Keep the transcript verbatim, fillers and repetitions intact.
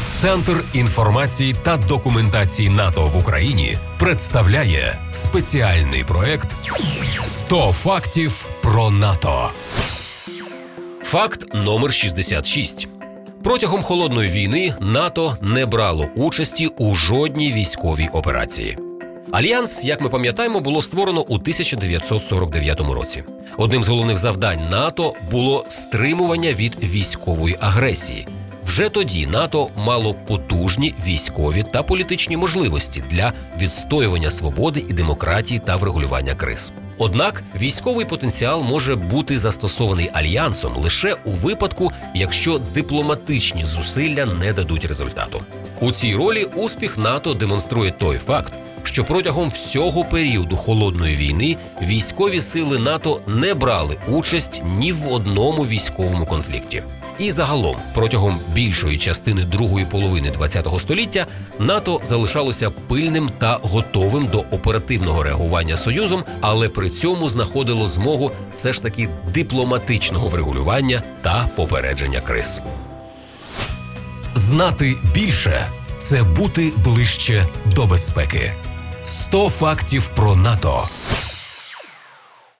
Центр інформації та документації НАТО в Україні представляє спеціальний проект «сто фактів про НАТО». Факт номер шістдесят шість. Протягом Холодної війни НАТО не брало участі у жодній військовій операції. Альянс, як ми пам'ятаємо, було створено у тисяча дев'ятсот сорок дев'ятому році. Одним з головних завдань НАТО було стримування від військової агресії. Вже тоді НАТО мало потужні військові та політичні можливості для відстоювання свободи і демократії та врегулювання криз. Однак військовий потенціал може бути застосований Альянсом лише у випадку, якщо дипломатичні зусилля не дадуть результату. У цій ролі успіх НАТО демонструє той факт, що протягом всього періоду Холодної війни військові сили НАТО не брали участь ні в одному військовому конфлікті. І загалом, протягом більшої частини другої половини ХХ століття НАТО залишалося пильним та готовим до оперативного реагування Союзом, але при цьому знаходило змогу все ж таки дипломатичного врегулювання та попередження криз. Знати більше – це бути ближче до безпеки. сто фактів про НАТО.